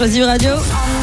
Radio Radio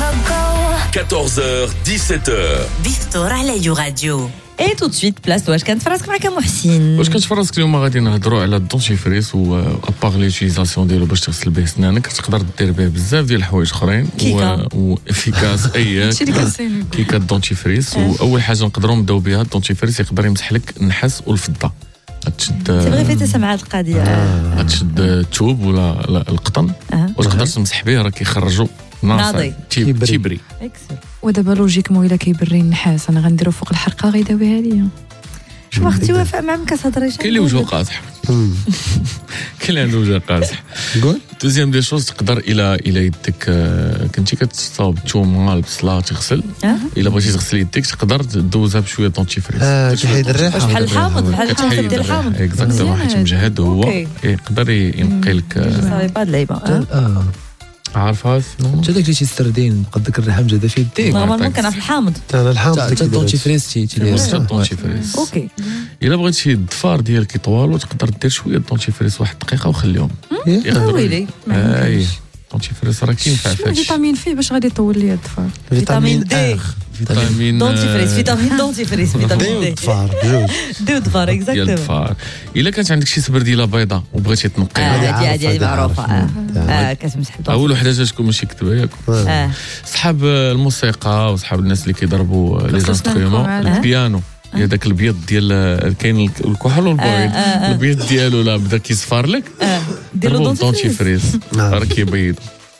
14h 17h بفطور على راديو. Et tout de suite, place واش كانت فراسك معك محسن. واش كنت فراسك اليوم غادي نهضروا على الدونتيفريس و ابار ليوتيليزاسيون ديالو باش تغسل به سنانك تقدر دير به بزاف ديال الحوايج اخرين وافيكاس اياك كي كالدونتيفريس. واول حاجه نقدروا نبداو بها الدونتيفريس يقدر يمسح لك النحاس والفضه. غتشد تبغي فيتي سمع هاد القضيه غتشد الثوب ولا القطن وتقدر تمسح به راه كيخرجوا ناصي تيبري. ودابا لوجيكمون الا كيبري النحاس انا غنديرو فوق الحرقه غيداويها ليا. شو اختي وفاء ما كتهضريش كاين اللي وجهه قاصح كاين اللي عنده وجه قاصح. قول دوزيام دي شوز تقدر الى يدك كنتي كتصاوب الثومه البصله تغسل الا بغيتي تغسل يدك تقدر دوزها بشويه دونتيفريس كيحيد الريحه بحال الحامض بحال الكونسيبت ديال الحامض اكزاكتومون حيت مجهد هو يقدر ينقي لك صافي بعض اللعيبه عارفها انت داك اللي تيستردين بقى داك الريحه مجهده في يديك نورمالمون كنعرف الحامض انا الحامض حتى الدونتيفريس الدونتيفريس اوكي. الا بغيتي الضفار ديالك طوال تقدر دير شويه الدونتيفريس واحد الدقيقه وخليهم ويلي الدونتيفريس راه كينفع فهادشي. فيتامين فيه باش غادي يطول ليا الضفار. فيتامين دي فيتامين دونتيفريس فيتامين دونتيفريس فيتامين دي الضفار بجوج دي الضفار ديال اكزاكتومون. الضفار. الا كانت عندك شي سبرديله بيضاء وبغيتي تنقيها هادي معروفه كتمسح اول وحده جاتكم ماشي كتبه ياكم صحاب الموسيقى وصحاب الناس اللي كيضربوا لي انسترومون البيانو يا داك البيض ديال كاين الكحل والبيض البيض ديالو لا بدا كيصفر لك ديروا دونتيفريس راه كيبيض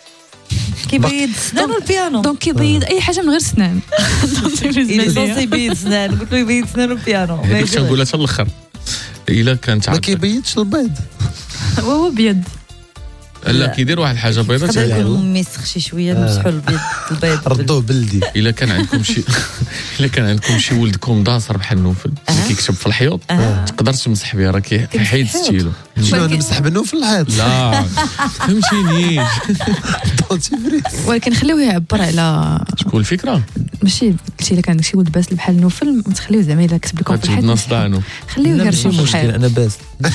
سنان والبيانو دونك كيبيض اي حاجه من غير سنان. إلي صوصي يبيض سنان قلت له يبيض سنان والبيانو هذيك تنقولها حتى الاخر. الا كانت ما كيبيضش البيض هو بيض لا كيدير واحد الحاجه بيضاء تقدر مسخ شي شويه نمسحوا البيض ردوه بلدي. الا كان عندكم شي ولدكم داصر بحال النوفل اللي كيكتب في الحيوط تقدر تمسح به راه كيحيد ستيلو. شنو نمسح منه في الحيط لا فهمتيني دونتيفريس ولكن خليوه يعبر على شكون الفكره ماشي قلتي الا كان عندك شي ولد باس بحال النوفل ما تخليوه زعما الا كتب لكم في الحيط نصدانو خليوه غير شي مشكل انا باس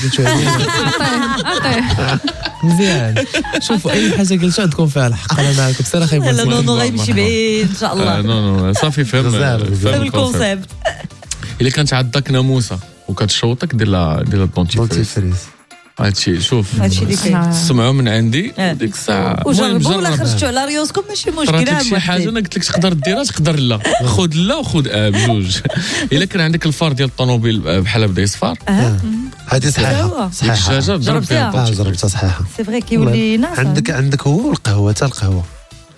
عطيه مزيان. شوفوا اي حاجه قلتو عندكم فيها الحق انا معكم بصراحه لا نو غيمشي بعيد ان شاء الله. نو صافي فهم الكونسيبت. الا كانت عندك ناموسه وكتشوطك دير الدونتيفريس هادشي شوف هادشي اللي كاين سمعوا من عندي ديك الساعه وجربوا ولا خرجتوا على ريوسكم ماشي مشكل. راه شي حاجه انا قلت لك تقدر ديرها تقدر لا خذ لا وخذ بجوج. الا كان عندك الفار ديال الطوموبيل بحال بدا يصفر هذه صحيحه الدجاجه ضرب فيها جربتها صحيحه سي فري كيولي ناس عندك هو والقهوه حتى القهوه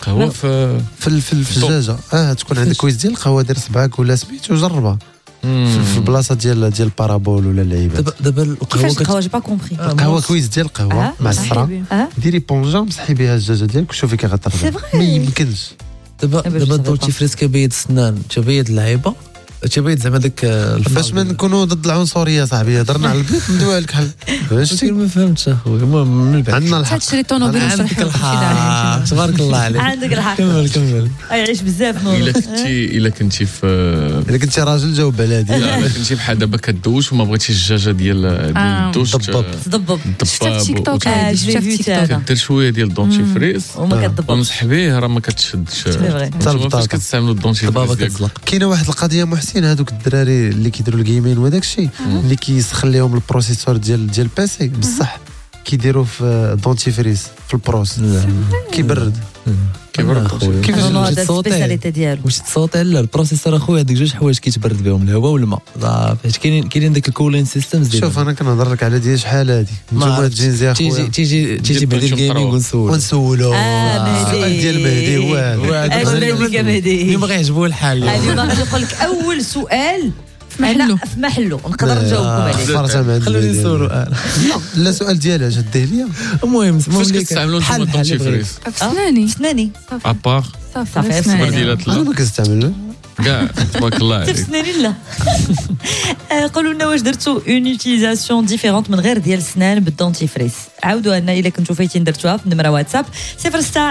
في الدجاجه تكون عندك كويس ديال القهوه دير صبعك ولا سميت وجربها في البلاصه ديال البارابول ولا اللعيبات. دابا القهوه جو با كومبري القهوه كويس ديال القهوه مع الصرا ديري بونجا مسحي بها الدجاجه ديالك وشوفي كي غترضى ما يمكنش. دابا الدونتيفريس كيبيض السنان تبيض اللعيبه تبيض زعما داك باش ما نكونوا ضد العنصريه صاحبي هضرنا على البيض ندويها لك حل فهمتي ما فهمتش اخويا المهم من بعد عندنا الحق تشري طوموبيل عندك الحق تبارك الله عليك عندك الحق كمل يعيش بزاف نور. الا كنتي راجل جو بلدي الا كنتي بحال دابا كدوش وما بغيتيش الدجاجه ديال الدوش تضبب شفت تيك توك كدير شويه ديال الدونتيفريس وما كتضبطش ومسح به راه ما كتشدش فاش كتستعملوا الدونتيفريس كاينه واحد القضيه محسن هذوك الدراري اللي كيديروا الجيمين وداك الشيء اللي كيسخن لهم البروسيسور ديال البيسي بصح كيديروا في دونتيفريس في البروس كيبرد كيفاش هذا السبيساليتي ديالو واش تصوتي لا البروسيسور اخويا هذيك جوج حوايج كيتبرد بهم الهواء والماء حيت كاينين داك الكولين سيستمز ديالهم. شوف انا كنهضر لك على ديال شحال هذه نتوما تجينزي اخويا تيجي بعد الجيمنج ونسولو مهدي ديال مهدي هو هذا مهدي اللي ما غيعجبو الحال هذه غادي نقول لك اول سؤال في محلو نقدر نجاوبكم عليه. خلوني نسولو لا سؤال ديالها شديه ليا. المهم فاش كتستعملوا نتوما الدونتيفريس سناني ابار صافي سبرديلات انا ما كنستعملش كاع تبارك الله عليك سناني لا. قولوا لنا واش درتوا اون يوتيليزاسيون ديفيرونت من غير ديال السنان بالدونتيفريس. عاودوا لنا الا كنتو فايتين درتوها في نمره واتساب 06